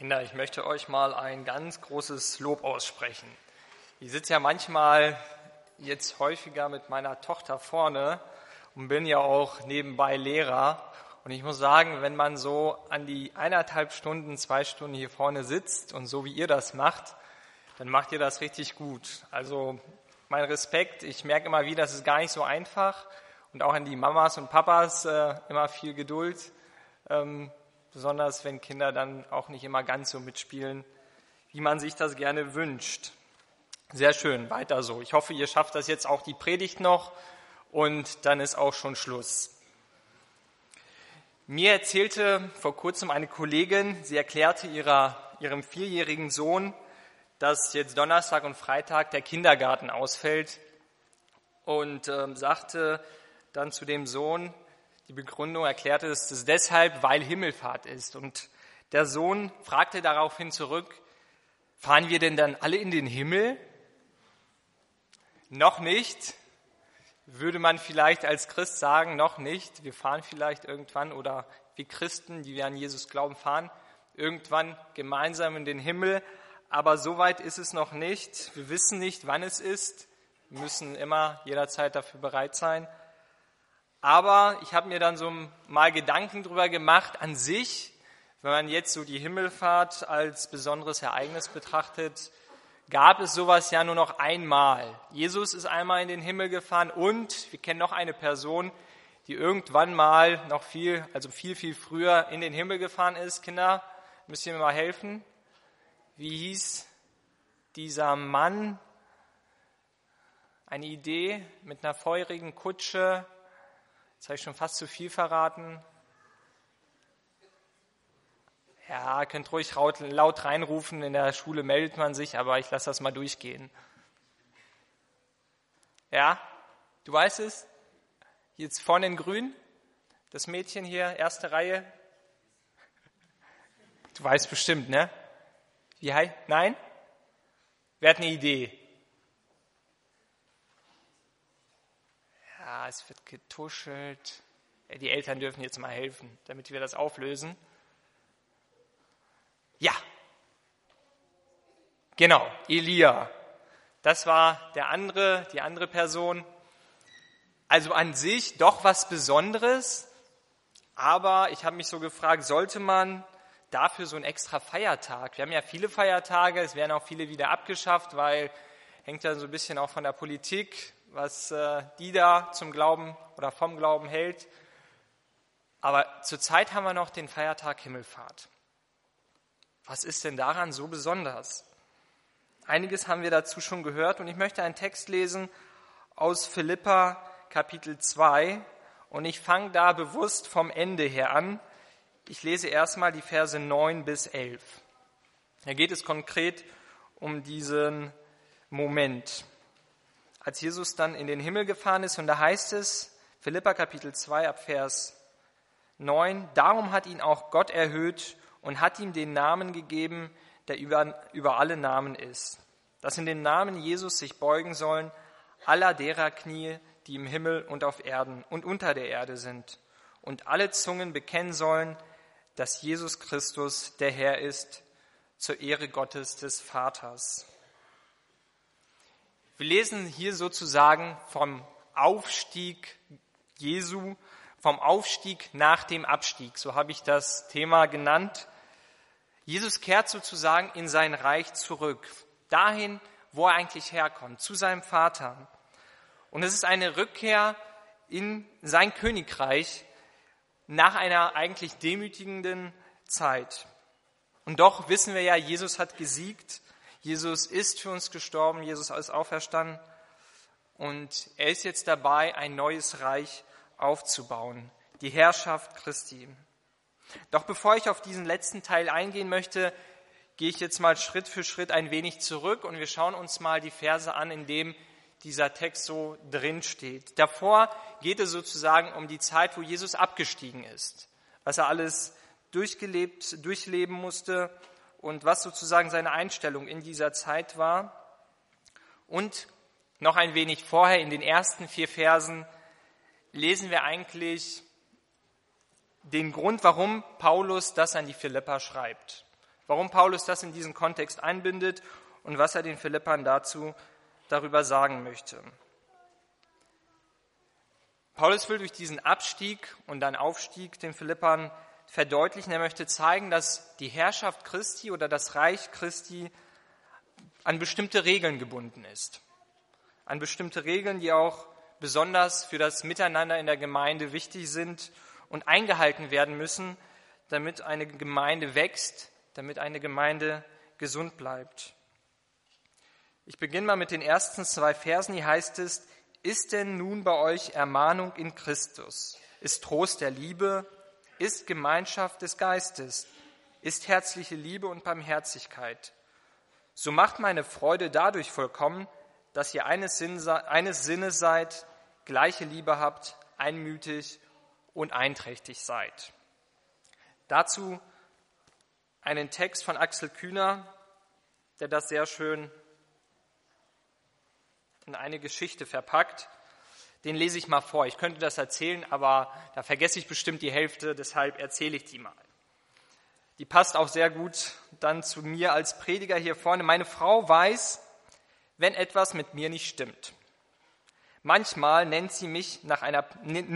Kinder, ich möchte euch mal ein ganz großes Lob aussprechen. Ich sitze ja manchmal jetzt häufiger mit meiner Tochter vorne und bin ja auch nebenbei Lehrer. Und ich muss sagen, wenn man so an die 1,5 Stunden, 2 Stunden hier vorne sitzt und so wie ihr das macht, dann macht ihr das richtig gut. Also mein Respekt, ich merke immer wieder, das ist gar nicht so einfach. Und auch an die Mamas und Papas immer viel Geduld. Besonders wenn Kinder dann auch nicht immer ganz so mitspielen, wie man sich das gerne wünscht. Sehr schön, weiter so. Ich hoffe, ihr schafft das jetzt auch die Predigt noch und dann ist auch schon Schluss. Mir erzählte vor kurzem eine Kollegin, sie erklärte ihrem 4-jährigen Sohn, dass jetzt Donnerstag und Freitag der Kindergarten ausfällt und sagte dann zu dem Sohn, die Begründung erklärte, dass es deshalb, weil Himmelfahrt ist. Und der Sohn fragte daraufhin zurück, fahren wir denn dann alle in den Himmel? Noch nicht, würde man vielleicht als Christ sagen, noch nicht. Wir fahren vielleicht irgendwann oder wie Christen, die wir an Jesus glauben, fahren irgendwann gemeinsam in den Himmel. Aber so weit ist es noch nicht. Wir wissen nicht, wann es ist. Wir müssen immer jederzeit dafür bereit sein. Aber ich habe mir dann so mal Gedanken drüber gemacht, an sich, wenn man jetzt so die Himmelfahrt als besonderes Ereignis betrachtet, gab es sowas ja nur noch einmal. Jesus ist einmal in den Himmel gefahren und wir kennen noch eine Person, die irgendwann mal noch viel früher in den Himmel gefahren ist. Kinder, müsst ihr mir mal helfen? Wie hieß dieser Mann? Eine Idee mit einer feurigen Kutsche. Jetzt habe ich schon fast zu viel verraten. Ja, könnt ruhig laut reinrufen, in der Schule meldet man sich, aber ich lasse das mal durchgehen. Ja, du weißt es? Jetzt vorne in grün, das Mädchen hier, erste Reihe. Du weißt bestimmt, ne? Wie heißt? Nein? Wer hat eine Idee? Ja, es wird getuschelt. Ja, die Eltern dürfen jetzt mal helfen, damit wir das auflösen. Ja, genau, Elia. Das war die andere Person. Also an sich doch was Besonderes, aber ich habe mich so gefragt, sollte man dafür so einen extra Feiertag? Wir haben ja viele Feiertage, es werden auch viele wieder abgeschafft, weil hängt ja so ein bisschen auch von der Politik, was die da zum Glauben oder vom Glauben hält. Aber zurzeit haben wir noch den Feiertag Himmelfahrt. Was ist denn daran so besonders? Einiges haben wir dazu schon gehört und ich möchte einen Text lesen aus Philipper Kapitel 2 und ich fange da bewusst vom Ende her an. Ich lese erstmal die Verse 9 bis 11. Da geht es konkret um diesen Moment, als Jesus dann in den Himmel gefahren ist. Und da heißt es, Philipper Kapitel 2 ab Vers 9, darum hat ihn auch Gott erhöht und hat ihm den Namen gegeben, der über alle Namen ist, dass in den Namen Jesus sich beugen sollen aller derer Knie, die im Himmel und auf Erden und unter der Erde sind, und alle Zungen bekennen sollen, dass Jesus Christus der Herr ist, zur Ehre Gottes des Vaters. Wir lesen hier sozusagen vom Aufstieg Jesu, vom Aufstieg nach dem Abstieg, so habe ich das Thema genannt. Jesus kehrt sozusagen in sein Reich zurück, dahin, wo er eigentlich herkommt, zu seinem Vater. Und es ist eine Rückkehr in sein Königreich nach einer eigentlich demütigenden Zeit. Und doch wissen wir ja, Jesus hat gesiegt, Jesus ist für uns gestorben, Jesus ist auferstanden und er ist jetzt dabei, ein neues Reich aufzubauen, die Herrschaft Christi. Doch bevor ich auf diesen letzten Teil eingehen möchte, gehe ich jetzt mal Schritt für Schritt ein wenig zurück und wir schauen uns mal die Verse an, in dem dieser Text so drin steht. Davor geht es sozusagen um die Zeit, wo Jesus abgestiegen ist, was er alles durchleben musste und was sozusagen seine Einstellung in dieser Zeit war. Und noch ein wenig vorher, in den ersten 4 Versen, lesen wir eigentlich den Grund, warum Paulus das an die Philipper schreibt. warum Paulus das in diesen Kontext einbindet und was er den Philippern darüber sagen möchte. Paulus will durch diesen Abstieg und dann Aufstieg den Philippern verdeutlichen. Er möchte zeigen, dass die Herrschaft Christi oder das Reich Christi an bestimmte Regeln gebunden ist. An bestimmte Regeln, die auch besonders für das Miteinander in der Gemeinde wichtig sind und eingehalten werden müssen, damit eine Gemeinde wächst, damit eine Gemeinde gesund bleibt. Ich beginne mal mit den ersten 2 Versen. Hier heißt es: Ist denn nun bei euch Ermahnung in Christus? Ist Trost der Liebe? Ist Gemeinschaft des Geistes? Ist herzliche Liebe und Barmherzigkeit? So macht meine Freude dadurch vollkommen, dass ihr eines Sinnes seid, gleiche Liebe habt, einmütig und einträchtig seid. Dazu einen Text von Axel Kühner, der das sehr schön in eine Geschichte verpackt. Den lese ich mal vor. Ich könnte das erzählen, aber da vergesse ich bestimmt die Hälfte, deshalb erzähle ich die mal. Die passt auch sehr gut dann zu mir als Prediger hier vorne. Meine Frau weiß, wenn etwas mit mir nicht stimmt. Manchmal nimmt sie mich nach einer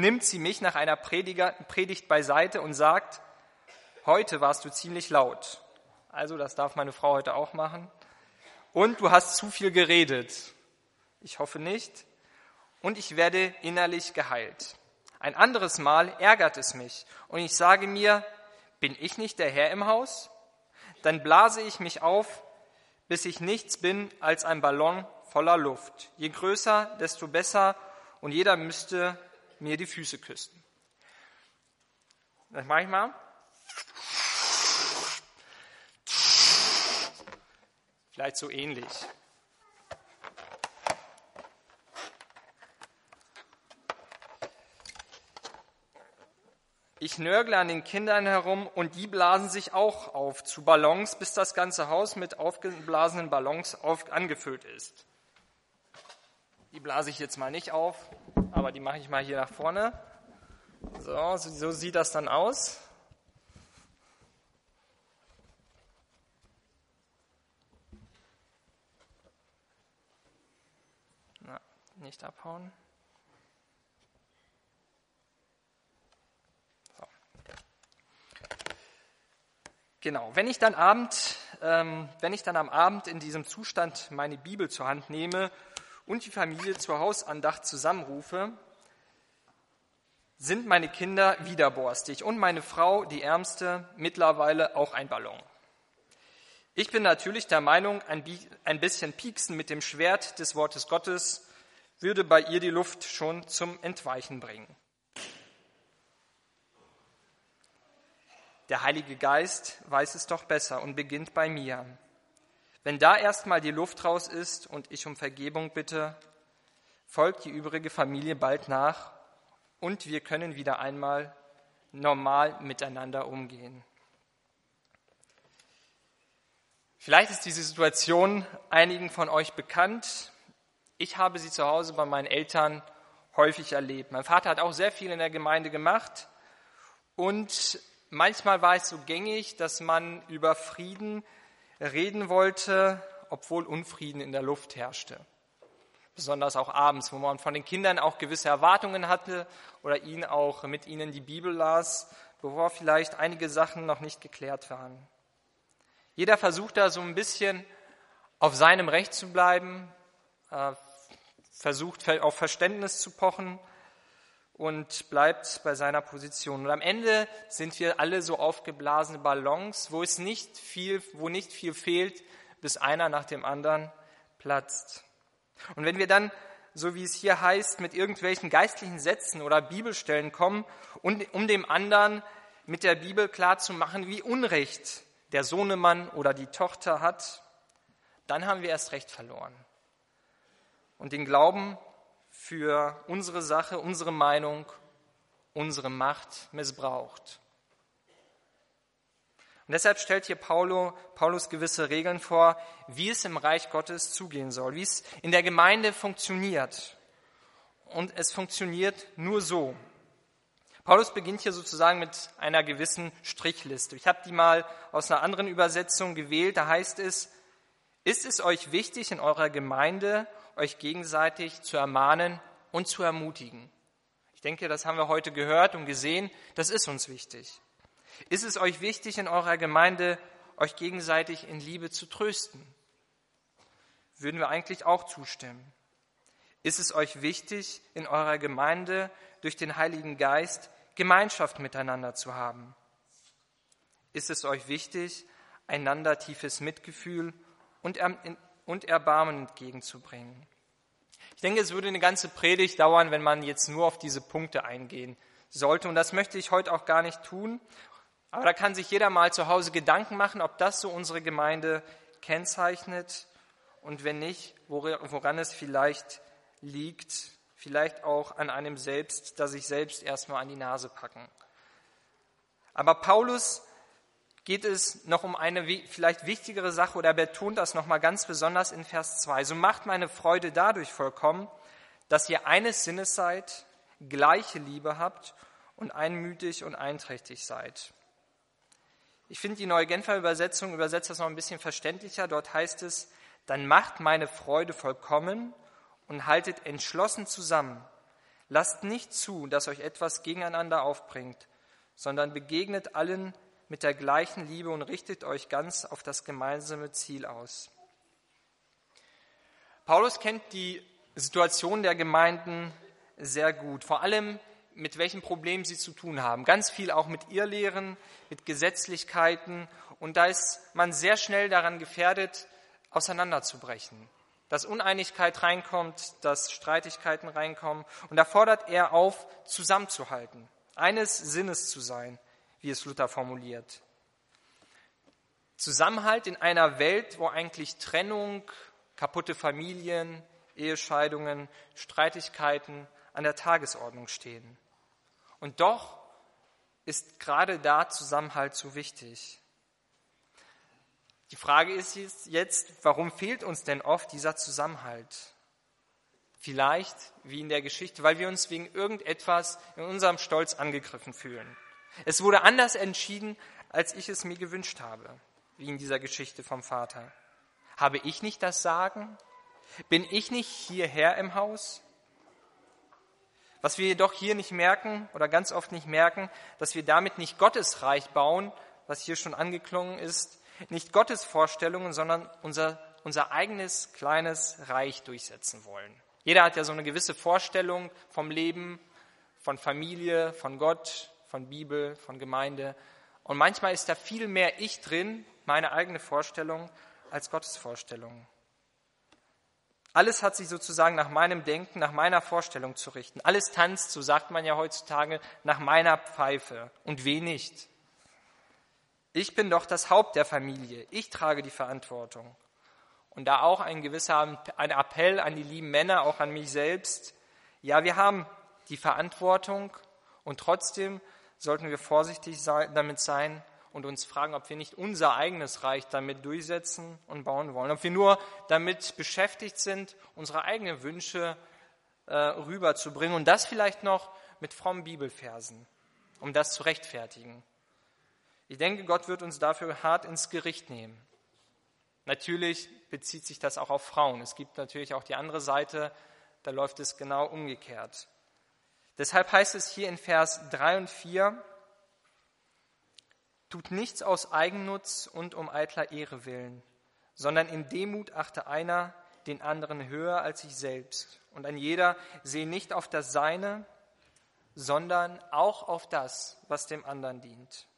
Predigt beiseite und sagt: Heute warst du ziemlich laut. Also das darf meine Frau heute auch machen. Und du hast zu viel geredet. Ich hoffe nicht. Und ich werde innerlich geheilt. Ein anderes Mal ärgert es mich und ich sage mir: Bin ich nicht der Herr im Haus? Dann blase ich mich auf, bis ich nichts bin als ein Ballon voller Luft. Je größer, desto besser und jeder müsste mir die Füße küssen. Das mache ich mal. Vielleicht so ähnlich. Ich nörgle an den Kindern herum und die blasen sich auch auf zu Ballons, bis das ganze Haus mit aufgeblasenen Ballons angefüllt ist. Die blase ich jetzt mal nicht auf, aber die mache ich mal hier nach vorne. So sieht das dann aus. Na, nicht abhauen. Genau, wenn ich dann am Abend in diesem Zustand meine Bibel zur Hand nehme und die Familie zur Hausandacht zusammenrufe, sind meine Kinder widerborstig und meine Frau, die Ärmste, mittlerweile auch ein Ballon. Ich bin natürlich der Meinung, ein bisschen pieksen mit dem Schwert des Wortes Gottes würde bei ihr die Luft schon zum Entweichen bringen. Der Heilige Geist weiß es doch besser und beginnt bei mir. Wenn da erstmal die Luft raus ist und ich um Vergebung bitte, folgt die übrige Familie bald nach und wir können wieder einmal normal miteinander umgehen. Vielleicht ist diese Situation einigen von euch bekannt. Ich habe sie zu Hause bei meinen Eltern häufig erlebt. Mein Vater hat auch sehr viel in der Gemeinde gemacht und manchmal war es so gängig, dass man über Frieden reden wollte, obwohl Unfrieden in der Luft herrschte. Besonders auch abends, wo man von den Kindern auch gewisse Erwartungen hatte oder mit ihnen die Bibel las, bevor vielleicht einige Sachen noch nicht geklärt waren. Jeder versucht da so ein bisschen auf seinem Recht zu bleiben, versucht auf Verständnis zu pochen und bleibt bei seiner Position. Und am Ende sind wir alle so aufgeblasene Ballons, wo nicht viel fehlt, bis einer nach dem anderen platzt. Und wenn wir dann, so wie es hier heißt, mit irgendwelchen geistlichen Sätzen oder Bibelstellen kommen, um dem anderen mit der Bibel klarzumachen, wie Unrecht der Sohnemann oder die Tochter hat, dann haben wir erst recht verloren. Und den Glauben für unsere Sache, unsere Meinung, unsere Macht missbraucht. Und deshalb stellt hier Paulus gewisse Regeln vor, wie es im Reich Gottes zugehen soll, wie es in der Gemeinde funktioniert. Und es funktioniert nur so. Paulus beginnt hier sozusagen mit einer gewissen Strichliste. Ich habe die mal aus einer anderen Übersetzung gewählt. Da heißt es, ist es euch wichtig, in eurer Gemeinde euch gegenseitig zu ermahnen und zu ermutigen? Ich denke, das haben wir heute gehört und gesehen. Das ist uns wichtig. Ist es euch wichtig, in eurer Gemeinde euch gegenseitig in Liebe zu trösten? Würden wir eigentlich auch zustimmen. Ist es euch wichtig, in eurer Gemeinde durch den Heiligen Geist Gemeinschaft miteinander zu haben? Ist es euch wichtig, einander tiefes Mitgefühl und Erbarmen entgegenzubringen? Ich denke, es würde eine ganze Predigt dauern, wenn man jetzt nur auf diese Punkte eingehen sollte. Und das möchte ich heute auch gar nicht tun. Aber da kann sich jeder mal zu Hause Gedanken machen, ob das so unsere Gemeinde kennzeichnet und wenn nicht, woran es vielleicht liegt, vielleicht auch an einem selbst, dass sich selbst erstmal an die Nase packen. Aber Paulus geht es noch um eine vielleicht wichtigere Sache oder betont das nochmal ganz besonders in Vers 2. So macht meine Freude dadurch vollkommen, dass ihr eines Sinnes seid, gleiche Liebe habt und einmütig und einträchtig seid. Ich finde, die Neue Genfer Übersetzung übersetzt das noch ein bisschen verständlicher. Dort heißt es, dann macht meine Freude vollkommen und haltet entschlossen zusammen. Lasst nicht zu, dass euch etwas gegeneinander aufbringt, sondern begegnet allen mit der gleichen Liebe und richtet euch ganz auf das gemeinsame Ziel aus. Paulus kennt die Situation der Gemeinden sehr gut, vor allem mit welchen Problemen sie zu tun haben. Ganz viel auch mit Irrlehren, mit Gesetzlichkeiten. Und da ist man sehr schnell daran gefährdet, auseinanderzubrechen. Dass Uneinigkeit reinkommt, dass Streitigkeiten reinkommen. Und da fordert er auf, zusammenzuhalten, eines Sinnes zu sein, wie es Luther formuliert. Zusammenhalt in einer Welt, wo eigentlich Trennung, kaputte Familien, Ehescheidungen, Streitigkeiten an der Tagesordnung stehen. Und doch ist gerade da Zusammenhalt so wichtig. Die Frage ist jetzt, warum fehlt uns denn oft dieser Zusammenhalt? Vielleicht, wie in der Geschichte, weil wir uns wegen irgendetwas in unserem Stolz angegriffen fühlen. Es wurde anders entschieden, als ich es mir gewünscht habe, wie in dieser Geschichte vom Vater. Habe ich nicht das Sagen? Bin ich nicht hier Herr im Haus? Was wir jedoch hier nicht merken oder ganz oft nicht merken, dass wir damit nicht Gottes Reich bauen, was hier schon angeklungen ist, nicht Gottes Vorstellungen, sondern unser eigenes kleines Reich durchsetzen wollen. Jeder hat ja so eine gewisse Vorstellung vom Leben, von Familie, von Gott, von Bibel, von Gemeinde. Und manchmal ist da viel mehr ich drin, meine eigene Vorstellung, als Gottes Vorstellung. Alles hat sich sozusagen nach meinem Denken, nach meiner Vorstellung zu richten. Alles tanzt, so sagt man ja heutzutage, nach meiner Pfeife. Und wen nicht? Ich bin doch das Haupt der Familie. Ich trage die Verantwortung. Und da auch ein Appell an die lieben Männer, auch an mich selbst. Ja, wir haben die Verantwortung und trotzdem sollten wir vorsichtig damit sein und uns fragen, ob wir nicht unser eigenes Reich damit durchsetzen und bauen wollen. Ob wir nur damit beschäftigt sind, unsere eigenen Wünsche rüberzubringen und das vielleicht noch mit frommen Bibelversen, um das zu rechtfertigen. Ich denke, Gott wird uns dafür hart ins Gericht nehmen. Natürlich bezieht sich das auch auf Frauen. Es gibt natürlich auch die andere Seite, da läuft es genau umgekehrt. Deshalb heißt es hier in Vers 3 und 4, tut nichts aus Eigennutz und um eitler Ehre willen, sondern in Demut achte einer den anderen höher als sich selbst. Und ein jeder sehe nicht auf das Seine, sondern auch auf das, was dem anderen dient.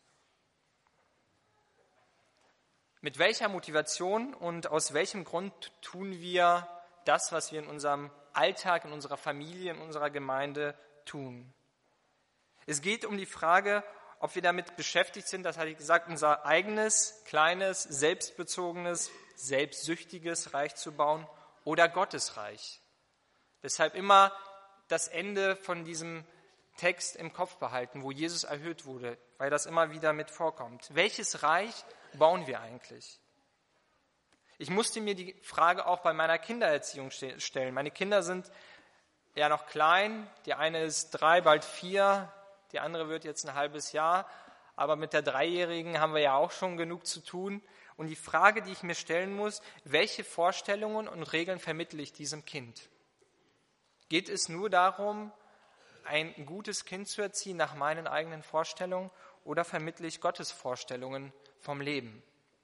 Mit welcher Motivation und aus welchem Grund tun wir das, was wir in unserem Alltag, in unserer Familie, in unserer Gemeinde tun? Es geht um die Frage, ob wir damit beschäftigt sind, das hatte ich gesagt, unser eigenes, kleines, selbstbezogenes, selbstsüchtiges Reich zu bauen oder Gottes Reich. Deshalb immer das Ende von diesem Text im Kopf behalten, wo Jesus erhöht wurde, weil das immer wieder mit vorkommt. Welches Reich bauen wir eigentlich? Ich musste mir die Frage auch bei meiner Kindererziehung stellen. Meine Kinder sind ja noch klein, die eine ist 3, bald 4, die andere wird jetzt ein halbes Jahr, aber mit der Dreijährigen haben wir ja auch schon genug zu tun. Und die Frage, die ich mir stellen muss, welche Vorstellungen und Regeln vermittle ich diesem Kind? Geht es nur darum, ein gutes Kind zu erziehen nach meinen eigenen Vorstellungen, oder vermittle ich Gottes Vorstellungen vom Leben?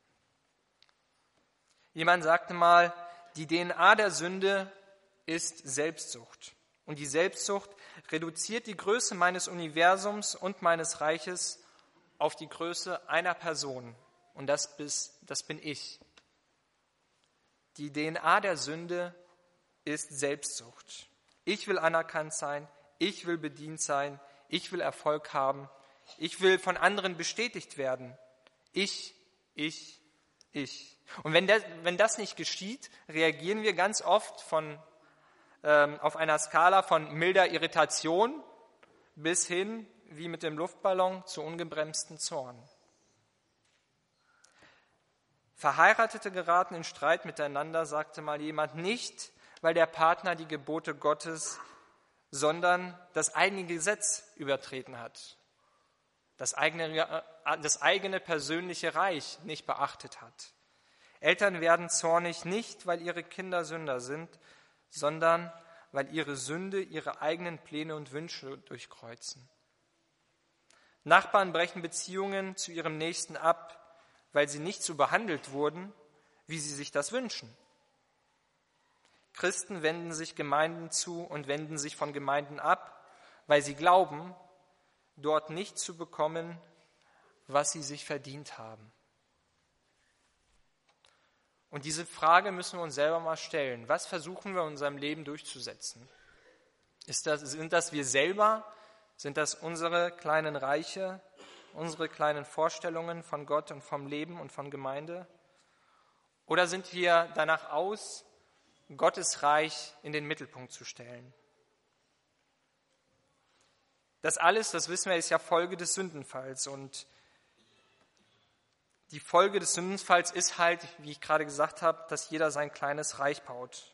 Jemand sagte mal, die DNA der Sünde ist Selbstsucht. Und die Selbstsucht reduziert die Größe meines Universums und meines Reiches auf die Größe einer Person. Und das bin ich. Die DNA der Sünde ist Selbstsucht. Ich will anerkannt sein, ich will bedient sein, ich will Erfolg haben, ich will von anderen bestätigt werden. Ich. Und wenn das nicht geschieht, reagieren wir ganz oft auf einer Skala von milder Irritation bis hin, wie mit dem Luftballon, zu ungebremsten Zorn. Verheiratete geraten in Streit miteinander, sagte mal jemand, nicht, weil der Partner die Gebote Gottes, sondern das eigene Gesetz übertreten hat, das eigene persönliche Reich nicht beachtet hat. Eltern werden zornig nicht, weil ihre Kinder Sünder sind, sondern weil ihre Sünde ihre eigenen Pläne und Wünsche durchkreuzen. Nachbarn brechen Beziehungen zu ihrem Nächsten ab, weil sie nicht so behandelt wurden, wie sie sich das wünschen. Christen wenden sich Gemeinden zu und wenden sich von Gemeinden ab, weil sie glauben, dort nicht zu bekommen, was sie sich verdient haben. Und diese Frage müssen wir uns selber mal stellen. Was versuchen wir in unserem Leben durchzusetzen? Sind das wir selber? Sind das unsere kleinen Reiche, unsere kleinen Vorstellungen von Gott und vom Leben und von Gemeinde? Oder sind wir danach aus, Gottes Reich in den Mittelpunkt zu stellen? Das alles, das wissen wir, ist ja Folge des Sündenfalls. Und die Folge des Sündenfalls ist halt, wie ich gerade gesagt habe, dass jeder sein kleines Reich baut.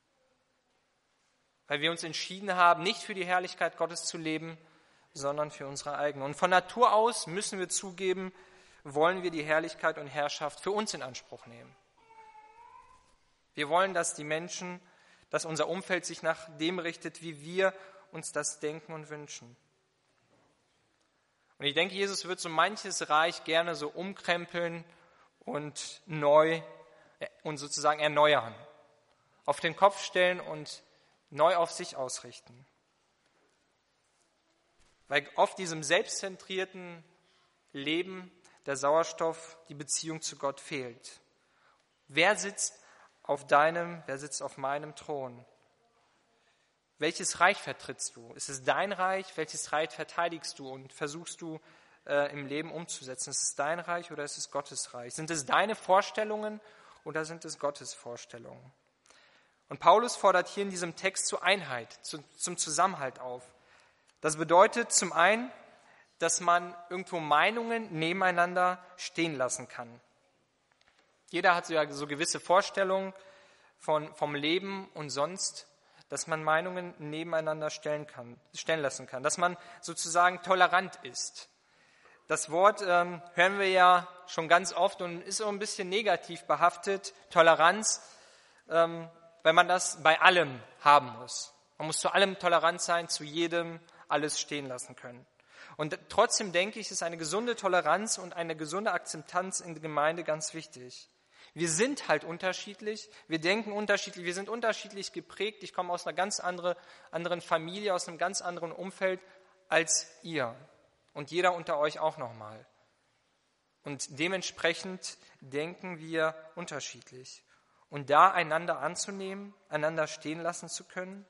Weil wir uns entschieden haben, nicht für die Herrlichkeit Gottes zu leben, sondern für unsere eigene. Und von Natur aus, müssen wir zugeben, wollen wir die Herrlichkeit und Herrschaft für uns in Anspruch nehmen. Wir wollen, dass die Menschen, dass unser Umfeld sich nach dem richtet, wie wir uns das denken und wünschen. Und ich denke, Jesus wird so manches Reich gerne so umkrempeln und neu und sozusagen erneuern, auf den Kopf stellen und neu auf sich ausrichten. Weil oft diesem selbstzentrierten Leben der Sauerstoff, die Beziehung zu Gott fehlt. Wer sitzt auf meinem Thron? Welches Reich vertrittst du? Ist es dein Reich? Welches Reich verteidigst du und versuchst du im Leben umzusetzen? Ist es dein Reich oder ist es Gottes Reich? Sind es deine Vorstellungen oder sind es Gottes Vorstellungen? Und Paulus fordert hier in diesem Text zur Einheit, zum Zusammenhalt auf. Das bedeutet zum einen, dass man irgendwo Meinungen nebeneinander stehen lassen kann. Jeder hat so gewisse Vorstellungen vom Leben und sonst, dass man Meinungen nebeneinander stellen lassen kann, dass man sozusagen tolerant ist. Das Wort hören wir ja schon ganz oft und ist so ein bisschen negativ behaftet, Toleranz, weil man das bei allem haben muss. Man muss zu allem tolerant sein, zu jedem alles stehen lassen können. Und trotzdem denke ich, ist eine gesunde Toleranz und eine gesunde Akzeptanz in der Gemeinde ganz wichtig. Wir sind halt unterschiedlich, wir denken unterschiedlich, wir sind unterschiedlich geprägt. Ich komme aus einer ganz anderen Familie, aus einem ganz anderen Umfeld als ihr und jeder unter euch auch nochmal. Und dementsprechend denken wir unterschiedlich. Und da einander anzunehmen, einander stehen lassen zu können.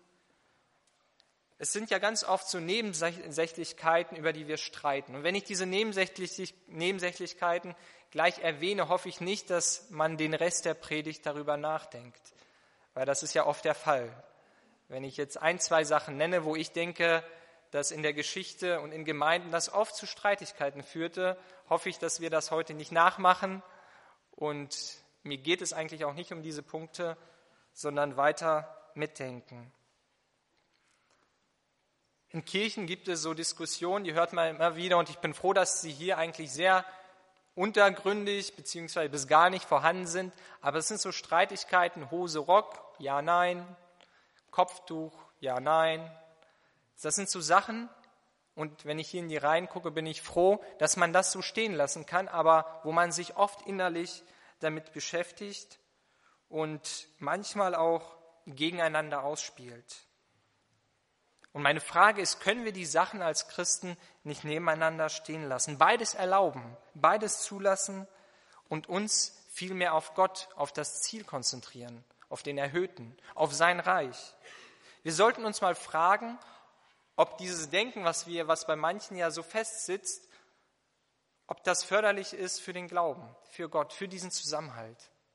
Es sind ja ganz oft so Nebensächlichkeiten, über die wir streiten. Und wenn ich diese Nebensächlichkeiten gleich erwähne, hoffe ich nicht, dass man den Rest der Predigt darüber nachdenkt. Weil das ist ja oft der Fall. Wenn ich jetzt 1, 2 Sachen nenne, wo ich denke, dass in der Geschichte und in Gemeinden das oft zu Streitigkeiten führte, hoffe ich, dass wir das heute nicht nachmachen. Und mir geht es eigentlich auch nicht um diese Punkte, sondern weiter mitdenken. In Kirchen gibt es so Diskussionen, die hört man immer wieder, und ich bin froh, dass sie hier eigentlich sehr untergründig bzw. bis gar nicht vorhanden sind. Aber es sind so Streitigkeiten, Hose, Rock, ja, nein, Kopftuch, ja, nein. Das sind so Sachen, und wenn ich hier in die Reihen gucke, bin ich froh, dass man das so stehen lassen kann, aber wo man sich oft innerlich damit beschäftigt und manchmal auch gegeneinander ausspielt. Und meine Frage ist, können wir die Sachen als Christen nicht nebeneinander stehen lassen? Beides erlauben, beides zulassen und uns vielmehr auf Gott, auf das Ziel konzentrieren, auf den Erhöhten, auf sein Reich. Wir sollten uns mal fragen, ob dieses Denken, was bei manchen ja so fest sitzt, ob das förderlich ist für den Glauben, für Gott, für diesen Zusammenhalt.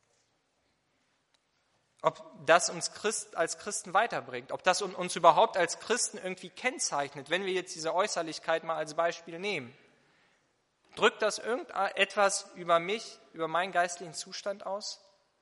Ob das uns als Christen weiterbringt, ob das uns überhaupt als Christen irgendwie kennzeichnet, wenn wir jetzt diese Äußerlichkeit mal als Beispiel nehmen. Drückt das irgendetwas über mich, über meinen geistlichen Zustand aus?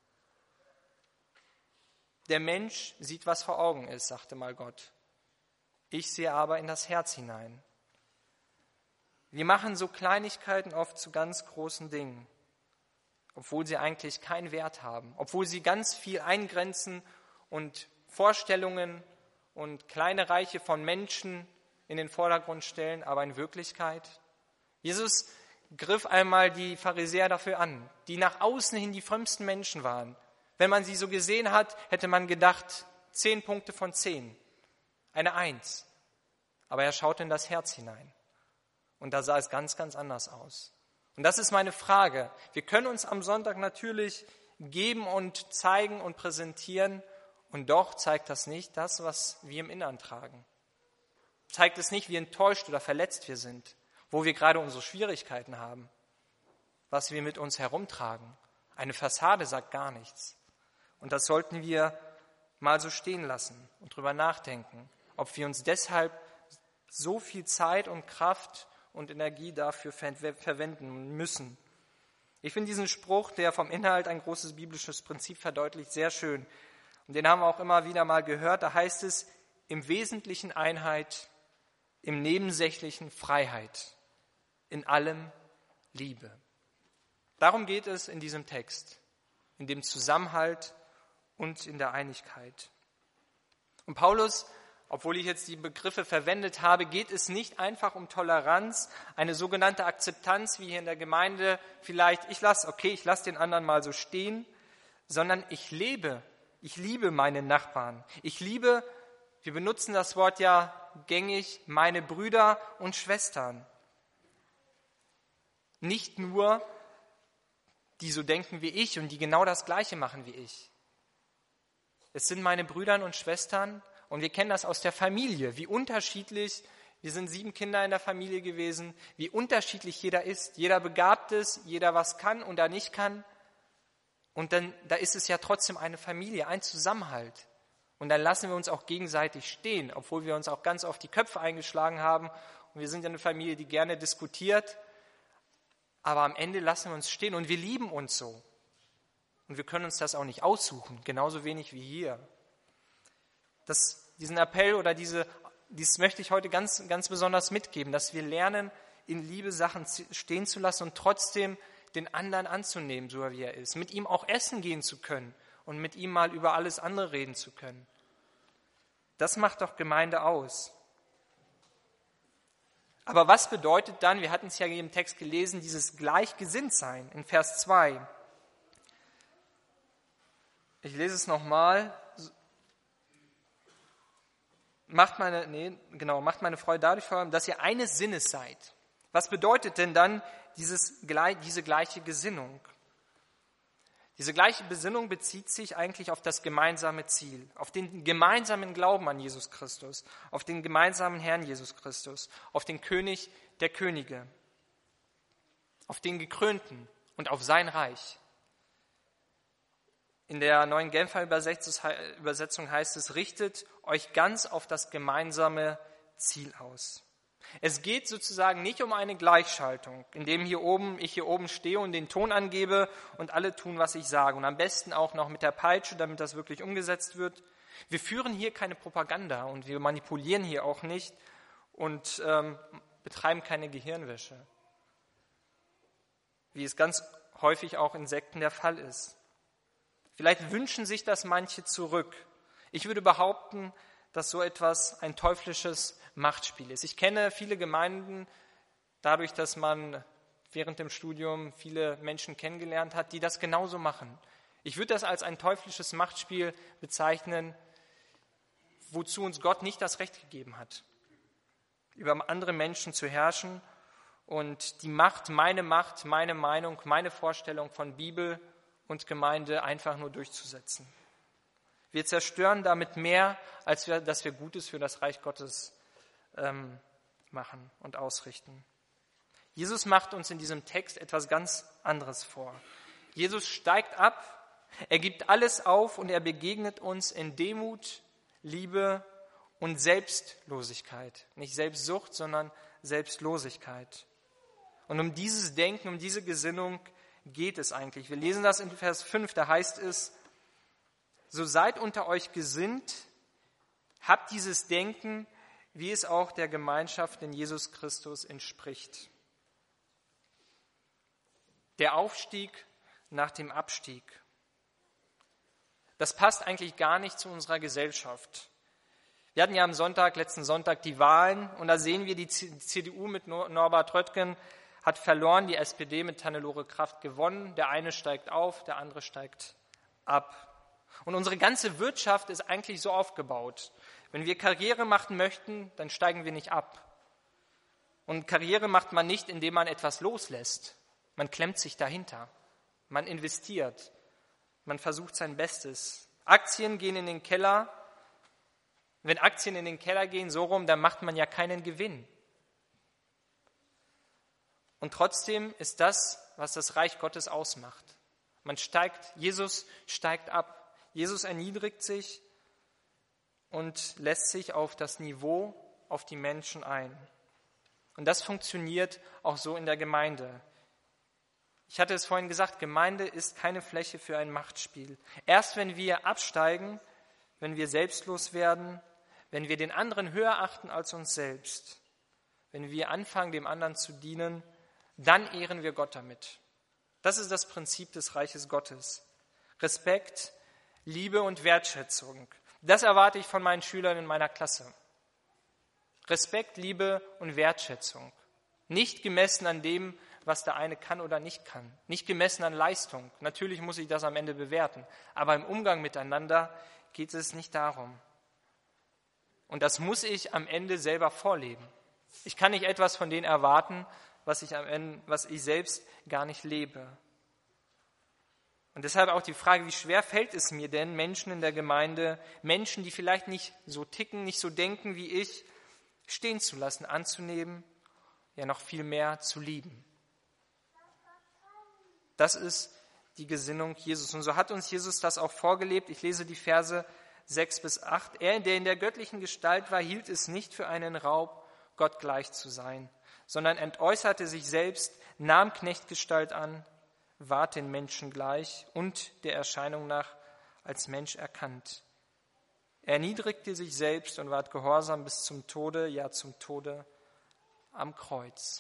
Der Mensch sieht, was vor Augen ist, sagte mal Gott. Ich sehe aber in das Herz hinein. Wir machen so Kleinigkeiten oft zu ganz großen Dingen, obwohl sie eigentlich keinen Wert haben, obwohl sie ganz viel eingrenzen und Vorstellungen und kleine Reiche von Menschen in den Vordergrund stellen, aber in Wirklichkeit. Jesus griff einmal die Pharisäer dafür an, die nach außen hin die frömmsten Menschen waren. Wenn man sie so gesehen hat, hätte man gedacht, 10 Punkte von 10. Eine 1. Aber er schaute in das Herz hinein. Und da sah es ganz, ganz anders aus. Und das ist meine Frage. Wir können uns am Sonntag natürlich geben und zeigen und präsentieren. Und doch zeigt das nicht das, was wir im Inneren tragen. Zeigt es nicht, wie enttäuscht oder verletzt wir sind. Wo wir gerade unsere Schwierigkeiten haben. Was wir mit uns herumtragen. Eine Fassade sagt gar nichts. Und das sollten wir mal so stehen lassen und drüber nachdenken, ob wir uns deshalb so viel Zeit und Kraft und Energie dafür verwenden müssen. Ich finde diesen Spruch, der vom Inhalt ein großes biblisches Prinzip verdeutlicht, sehr schön. Und den haben wir auch immer wieder mal gehört. Da heißt es, im Wesentlichen Einheit, im Nebensächlichen Freiheit, in allem Liebe. Darum geht es in diesem Text, in dem Zusammenhalt und in der Einigkeit. Und Paulus, obwohl ich jetzt die Begriffe verwendet habe, geht es nicht einfach um Toleranz, eine sogenannte Akzeptanz, wie hier in der Gemeinde vielleicht, ich lasse den anderen mal so stehen, sondern ich liebe meine Nachbarn. Wir benutzen das Wort ja gängig, meine Brüder und Schwestern. Nicht nur, die so denken wie ich und die genau das Gleiche machen wie ich. Es sind meine Brüder und Schwestern und wir kennen das aus der Familie, wie unterschiedlich, wir sind 7 Kinder in der Familie gewesen, wie unterschiedlich jeder ist. Jeder begabt ist, jeder was kann und da nicht kann. Und dann, da ist es ja trotzdem eine Familie, ein Zusammenhalt. Und dann lassen wir uns auch gegenseitig stehen, obwohl wir uns auch ganz oft die Köpfe eingeschlagen haben. Und wir sind ja eine Familie, die gerne diskutiert. Aber am Ende lassen wir uns stehen und wir lieben uns so. Und wir können uns das auch nicht aussuchen, genauso wenig wie hier. Diesen Appell oder dies möchte ich heute ganz, ganz besonders mitgeben, dass wir lernen, in Liebe Sachen stehen zu lassen und trotzdem den anderen anzunehmen, so wie er ist. Mit ihm auch essen gehen zu können und mit ihm mal über alles andere reden zu können. Das macht doch Gemeinde aus. Aber was bedeutet dann, wir hatten es ja im Text gelesen, dieses Gleichgesinntsein in Vers 2? Ich lese es nochmal. Macht meine Freude dadurch vor allem, dass ihr eines Sinnes seid. Was bedeutet denn dann diese gleiche Gesinnung? Diese gleiche Besinnung bezieht sich eigentlich auf das gemeinsame Ziel, auf den gemeinsamen Glauben an Jesus Christus, auf den gemeinsamen Herrn Jesus Christus, auf den König der Könige, auf den Gekrönten und auf sein Reich. In der Neuen Genfer Übersetzung heißt es, richtet euch ganz auf das gemeinsame Ziel aus. Es geht sozusagen nicht um eine Gleichschaltung, indem ich hier oben stehe und den Ton angebe und alle tun, was ich sage. Und am besten auch noch mit der Peitsche, damit das wirklich umgesetzt wird. Wir führen hier keine Propaganda und wir manipulieren hier auch nicht und betreiben keine Gehirnwäsche, wie es ganz häufig auch in Sekten der Fall ist. Vielleicht wünschen sich das manche zurück. Ich würde behaupten, dass so etwas ein teuflisches Machtspiel ist. Ich kenne viele Gemeinden, dadurch, dass man während dem Studium viele Menschen kennengelernt hat, die das genauso machen. Ich würde das als ein teuflisches Machtspiel bezeichnen, wozu uns Gott nicht das Recht gegeben hat, über andere Menschen zu herrschen und die Macht, meine Meinung, meine Vorstellung von Bibel und Gemeinde einfach nur durchzusetzen. Wir zerstören damit mehr, als dass wir Gutes für das Reich Gottes machen und ausrichten. Jesus macht uns in diesem Text etwas ganz anderes vor. Jesus steigt ab, er gibt alles auf und er begegnet uns in Demut, Liebe und Selbstlosigkeit. Nicht Selbstsucht, sondern Selbstlosigkeit. Und um dieses Denken, um diese Gesinnung geht es eigentlich. Wir lesen das in Vers 5, da heißt es, so seid unter euch gesinnt, habt dieses Denken, wie es auch der Gemeinschaft in Jesus Christus entspricht. Der Aufstieg nach dem Abstieg. Das passt eigentlich gar nicht zu unserer Gesellschaft. Wir hatten ja letzten Sonntag die Wahlen und da sehen wir, die CDU mit Norbert Röttgen hat verloren, die SPD mit Hannelore Kraft gewonnen. Der eine steigt auf, der andere steigt ab. Und unsere ganze Wirtschaft ist eigentlich so aufgebaut. Wenn wir Karriere machen möchten, dann steigen wir nicht ab. Und Karriere macht man nicht, indem man etwas loslässt. Man klemmt sich dahinter. Man investiert. Man versucht sein Bestes. Aktien gehen in den Keller. Wenn Aktien in den Keller gehen, so rum, dann macht man ja keinen Gewinn. Und trotzdem ist das, was das Reich Gottes ausmacht. Jesus steigt ab. Jesus erniedrigt sich und lässt sich auf das Niveau, auf die Menschen ein. Und das funktioniert auch so in der Gemeinde. Ich hatte es vorhin gesagt, Gemeinde ist keine Fläche für ein Machtspiel. Erst wenn wir absteigen, wenn wir selbstlos werden, wenn wir den anderen höher achten als uns selbst, wenn wir anfangen, dem anderen zu dienen, dann ehren wir Gott damit. Das ist das Prinzip des Reiches Gottes. Respekt, Liebe und Wertschätzung. Das erwarte ich von meinen Schülern in meiner Klasse. Respekt, Liebe und Wertschätzung. Nicht gemessen an dem, was der eine kann oder nicht kann. Nicht gemessen an Leistung. Natürlich muss ich das am Ende bewerten. Aber im Umgang miteinander geht es nicht darum. Und das muss ich am Ende selber vorleben. Ich kann nicht etwas von denen erwarten, was ich selbst gar nicht lebe. Und deshalb auch die Frage, wie schwer fällt es mir denn, Menschen in der Gemeinde, Menschen, die vielleicht nicht so ticken, nicht so denken wie ich, stehen zu lassen, anzunehmen, ja noch viel mehr zu lieben. Das ist die Gesinnung Jesus. Und so hat uns Jesus das auch vorgelebt. Ich lese die Verse 6 bis 8. Er, der in der göttlichen Gestalt war, hielt es nicht für einen Raub, Gott gleich zu sein, sondern entäußerte sich selbst, nahm Knechtgestalt an, ward den Menschen gleich und der Erscheinung nach als Mensch erkannt. Er erniedrigte sich selbst und ward gehorsam bis zum Tode, ja zum Tode am Kreuz.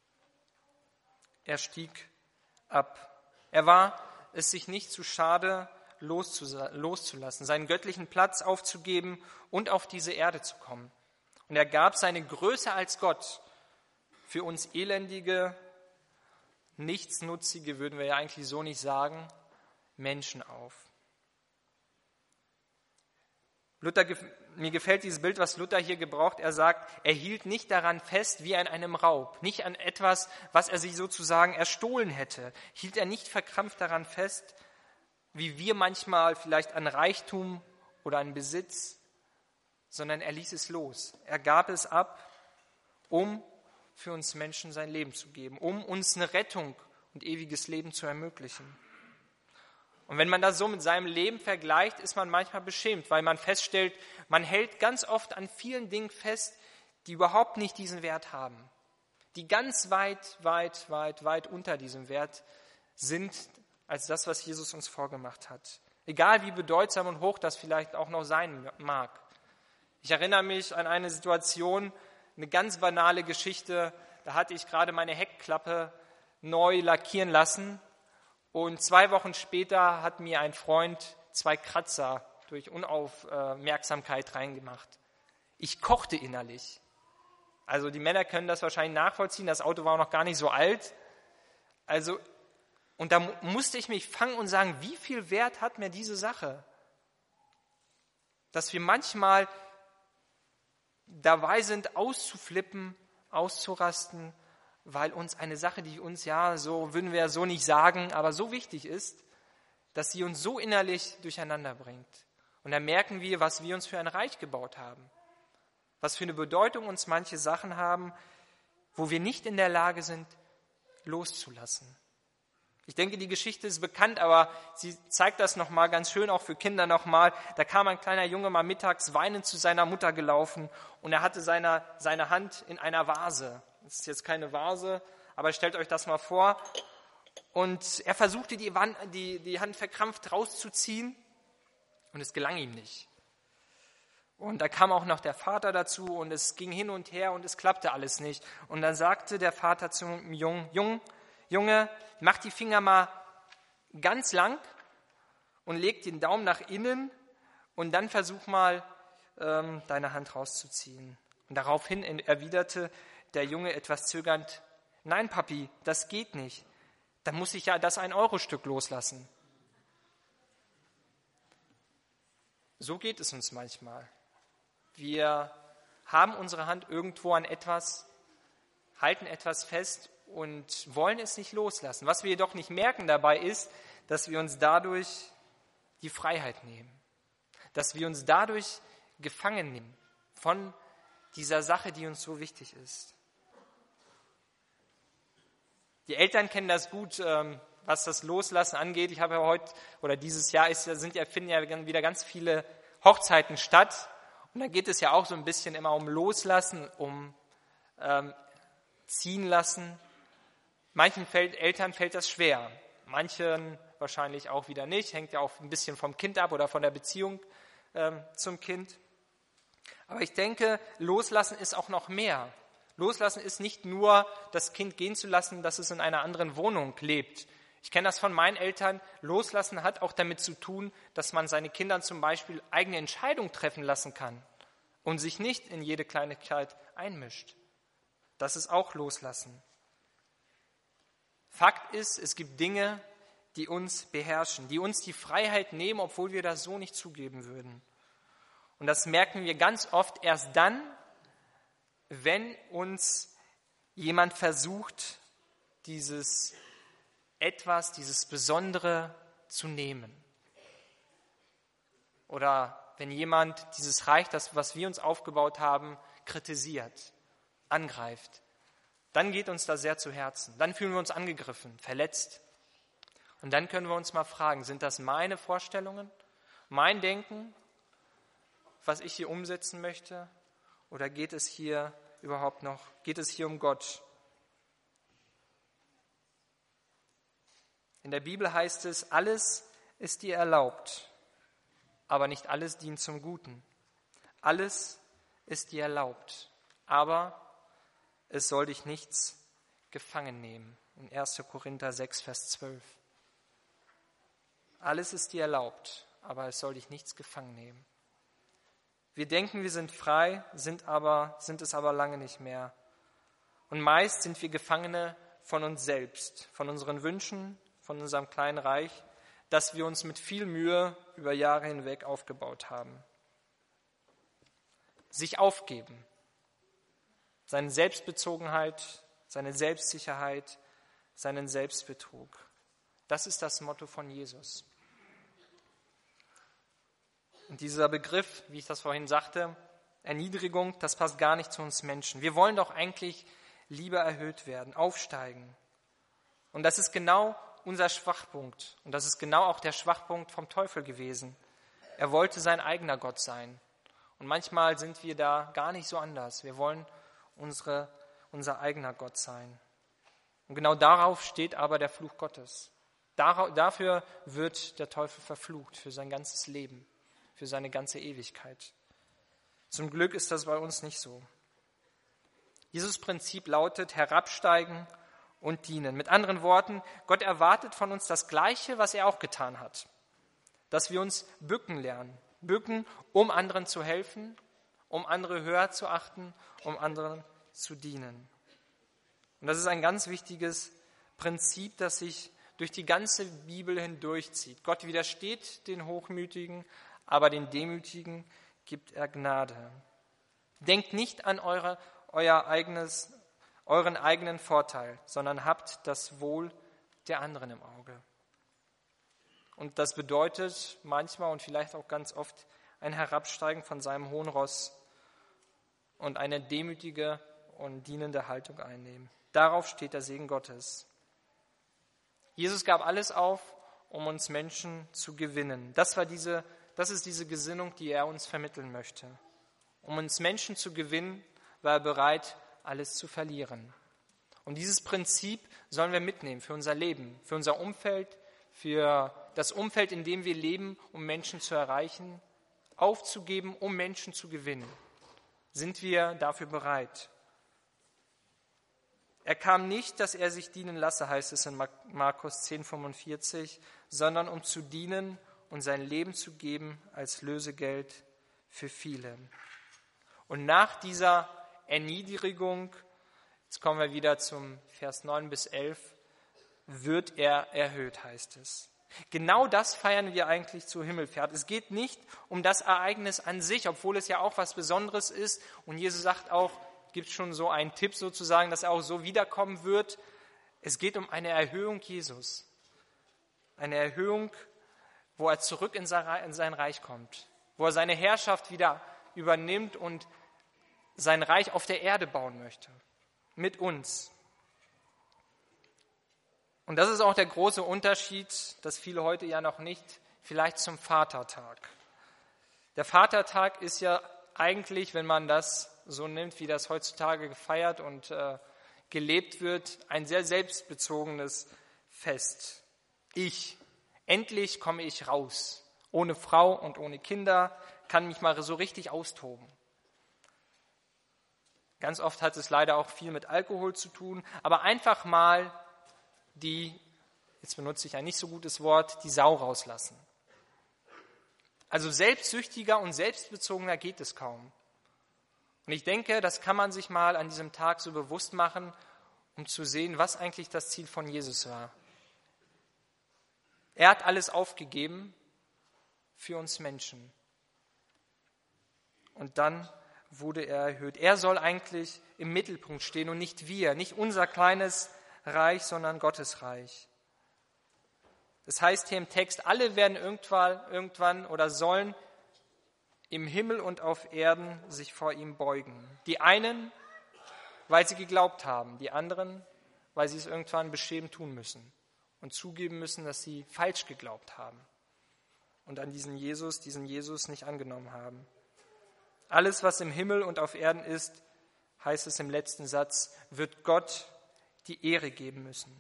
Er stieg ab. Er war es sich nicht zu schade, loszulassen, seinen göttlichen Platz aufzugeben und auf diese Erde zu kommen. Und er gab seine Größe als Gott für uns elendige, nichtsnutzige, würden wir ja eigentlich so nicht sagen, Menschen auf. Mir gefällt dieses Bild, was Luther hier gebraucht. Er sagt, er hielt nicht daran fest wie an einem Raub, nicht an etwas, was er sich sozusagen erstohlen hätte. Hielt er nicht verkrampft daran fest, wie wir manchmal vielleicht an Reichtum oder an Besitz, sondern er ließ es los. Er gab es ab, um für uns Menschen sein Leben zu geben, um uns eine Rettung und ewiges Leben zu ermöglichen. Und wenn man das so mit seinem Leben vergleicht, ist man manchmal beschämt, weil man feststellt, man hält ganz oft an vielen Dingen fest, die überhaupt nicht diesen Wert haben, die ganz weit unter diesem Wert sind, als das, was Jesus uns vorgemacht hat. Egal wie bedeutsam und hoch das vielleicht auch noch sein mag. Ich erinnere mich an eine Situation Eine ganz banale Geschichte, da hatte ich gerade meine Heckklappe neu lackieren lassen und 2 Wochen später hat mir ein Freund 2 Kratzer durch Unaufmerksamkeit reingemacht. Ich kochte innerlich. Also die Männer können das wahrscheinlich nachvollziehen, das Auto war auch noch gar nicht so alt. Und da musste ich mich fangen und sagen, wie viel Wert hat mir diese Sache? Dass wir manchmal dabei sind, auszuflippen, auszurasten, weil uns eine Sache, die uns so würden wir so nicht sagen, aber so wichtig ist, dass sie uns so innerlich durcheinander bringt. Und dann merken wir, was wir uns für ein Reich gebaut haben, was für eine Bedeutung uns manche Sachen haben, wo wir nicht in der Lage sind, loszulassen. Ich denke, die Geschichte ist bekannt, aber sie zeigt das nochmal ganz schön, auch für Kinder nochmal. Da kam ein kleiner Junge mal mittags weinend zu seiner Mutter gelaufen und er hatte seine Hand in einer Vase. Das ist jetzt keine Vase, aber stellt euch das mal vor. Und er versuchte, die Hand verkrampft rauszuziehen und es gelang ihm nicht. Und da kam auch noch der Vater dazu und es ging hin und her und es klappte alles nicht. Und dann sagte der Vater zum Junge, mach die Finger mal ganz lang und leg den Daumen nach innen und dann versuch mal, deine Hand rauszuziehen. Und daraufhin erwiderte der Junge etwas zögernd, nein, Papi, das geht nicht. Dann muss ich ja das 1-Euro-Stück loslassen. So geht es uns manchmal. Wir haben unsere Hand irgendwo an etwas, halten etwas fest und wollen es nicht loslassen. Was wir jedoch nicht merken dabei ist, dass wir uns dadurch die Freiheit nehmen, dass wir uns dadurch gefangen nehmen von dieser Sache, die uns so wichtig ist. Die Eltern kennen das gut, was das Loslassen angeht. Ich habe ja heute oder dieses Jahr finden ja wieder ganz viele Hochzeiten statt und da geht es ja auch so ein bisschen immer um Loslassen, um ziehen lassen. Manchen Eltern fällt das schwer, manchen wahrscheinlich auch wieder nicht, hängt ja auch ein bisschen vom Kind ab oder von der Beziehung zum Kind. Aber ich denke, Loslassen ist auch noch mehr. Loslassen ist nicht nur, das Kind gehen zu lassen, dass es in einer anderen Wohnung lebt. Ich kenne das von meinen Eltern. Loslassen hat auch damit zu tun, dass man seine Kinder zum Beispiel eigene Entscheidungen treffen lassen kann und sich nicht in jede Kleinigkeit einmischt. Das ist auch Loslassen. Fakt ist, es gibt Dinge, die uns beherrschen, die uns die Freiheit nehmen, obwohl wir das so nicht zugeben würden. Und das merken wir ganz oft erst dann, wenn uns jemand versucht, dieses Besondere zu nehmen. Oder wenn jemand dieses Reich, das, was wir uns aufgebaut haben, kritisiert, angreift, dann geht uns das sehr zu Herzen. Dann fühlen wir uns angegriffen, verletzt. Und dann können wir uns mal fragen, sind das meine Vorstellungen, mein Denken, was ich hier umsetzen möchte? Oder geht es hier um Gott? In der Bibel heißt es, alles ist dir erlaubt, aber nicht alles dient zum Guten. Alles ist dir erlaubt, aber es soll dich nichts gefangen nehmen. In 1. Korinther 6, Vers 12. Alles ist dir erlaubt, aber es soll dich nichts gefangen nehmen. Wir denken, wir sind frei, sind es aber lange nicht mehr. Und meist sind wir Gefangene von uns selbst, von unseren Wünschen, von unserem kleinen Reich, das wir uns mit viel Mühe über Jahre hinweg aufgebaut haben. Sich aufgeben, seine Selbstbezogenheit, seine Selbstsicherheit, seinen Selbstbetrug. Das ist das Motto von Jesus. Und dieser Begriff, wie ich das vorhin sagte, Erniedrigung, das passt gar nicht zu uns Menschen. Wir wollen doch eigentlich lieber erhöht werden, aufsteigen. Und das ist genau unser Schwachpunkt. Und das ist genau auch der Schwachpunkt vom Teufel gewesen. Er wollte sein eigener Gott sein. Und manchmal sind wir da gar nicht so anders. Wir wollen unser eigener Gott sein. Und genau darauf steht aber der Fluch Gottes. Dafür wird der Teufel verflucht, für sein ganzes Leben, für seine ganze Ewigkeit. Zum Glück ist das bei uns nicht so. Jesus Prinzip lautet herabsteigen und dienen. Mit anderen Worten, Gott erwartet von uns das Gleiche, was er auch getan hat. Dass wir uns bücken lernen. Bücken, um anderen zu helfen, um andere höher zu achten, um anderen zu dienen. Und das ist ein ganz wichtiges Prinzip, das sich durch die ganze Bibel hindurchzieht. Gott widersteht den Hochmütigen, aber den Demütigen gibt er Gnade. Denkt nicht an euren eigenen Vorteil, sondern habt das Wohl der anderen im Auge. Und das bedeutet manchmal und vielleicht auch ganz oft ein Herabsteigen von seinem hohen Ross und eine demütige und dienende Haltung einnehmen. Darauf steht der Segen Gottes. Jesus gab alles auf, um uns Menschen zu gewinnen. Das ist diese Gesinnung, die er uns vermitteln möchte. Um uns Menschen zu gewinnen, war er bereit, alles zu verlieren. Und dieses Prinzip sollen wir mitnehmen für unser Leben, für unser Umfeld, für das Umfeld, in dem wir leben, um Menschen zu erreichen, aufzugeben, um Menschen zu gewinnen. Sind wir dafür bereit? Er kam nicht, dass er sich dienen lasse, heißt es in Markus 10,45, sondern um zu dienen und sein Leben zu geben als Lösegeld für viele. Und nach dieser Erniedrigung, jetzt kommen wir wieder zum Vers 9 bis 11, wird er erhöht, heißt es. Genau das feiern wir eigentlich zur Himmelfahrt. Es geht nicht um das Ereignis an sich, obwohl es ja auch was Besonderes ist. Und Jesus sagt auch, gibt schon so einen Tipp sozusagen, dass er auch so wiederkommen wird. Es geht um eine Erhöhung Jesus. Eine Erhöhung, wo er zurück in sein Reich kommt. Wo er seine Herrschaft wieder übernimmt und sein Reich auf der Erde bauen möchte. Mit uns. Und das ist auch der große Unterschied, das viele heute ja noch nicht, vielleicht zum Vatertag. Der Vatertag ist ja eigentlich, wenn man das so nimmt, wie das heutzutage gefeiert und gelebt wird, ein sehr selbstbezogenes Fest. Endlich komme ich raus. Ohne Frau und ohne Kinder, kann mich mal so richtig austoben. Ganz oft hat es leider auch viel mit Alkohol zu tun, aber einfach mal jetzt benutze ich ein nicht so gutes Wort, die Sau rauslassen. Also selbstsüchtiger und selbstbezogener geht es kaum. Und ich denke, das kann man sich mal an diesem Tag so bewusst machen, um zu sehen, was eigentlich das Ziel von Jesus war. Er hat alles aufgegeben für uns Menschen. Und dann wurde er erhöht. Er soll eigentlich im Mittelpunkt stehen und nicht wir, nicht unser kleines Reich, sondern Gottes Reich. Das heißt hier im Text, alle werden irgendwann oder sollen im Himmel und auf Erden sich vor ihm beugen. Die einen, weil sie geglaubt haben, die anderen, weil sie es irgendwann beschämend tun müssen und zugeben müssen, dass sie falsch geglaubt haben und an diesen Jesus nicht angenommen haben. Alles, was im Himmel und auf Erden ist, heißt es im letzten Satz, wird Gott die Ehre geben müssen.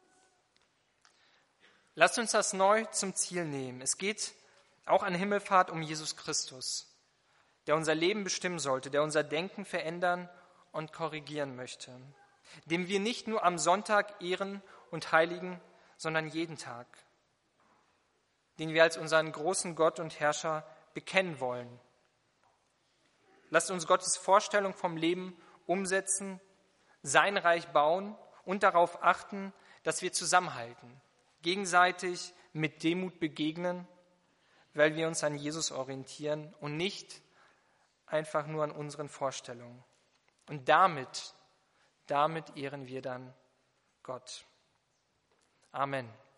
Lasst uns das neu zum Ziel nehmen. Es geht auch an Himmelfahrt um Jesus Christus, der unser Leben bestimmen sollte, der unser Denken verändern und korrigieren möchte, dem wir nicht nur am Sonntag ehren und heiligen, sondern jeden Tag, den wir als unseren großen Gott und Herrscher bekennen wollen. Lasst uns Gottes Vorstellung vom Leben umsetzen, sein Reich bauen und darauf achten, dass wir zusammenhalten, gegenseitig mit Demut begegnen, weil wir uns an Jesus orientieren und nicht einfach nur an unseren Vorstellungen. Und damit ehren wir dann Gott. Amen.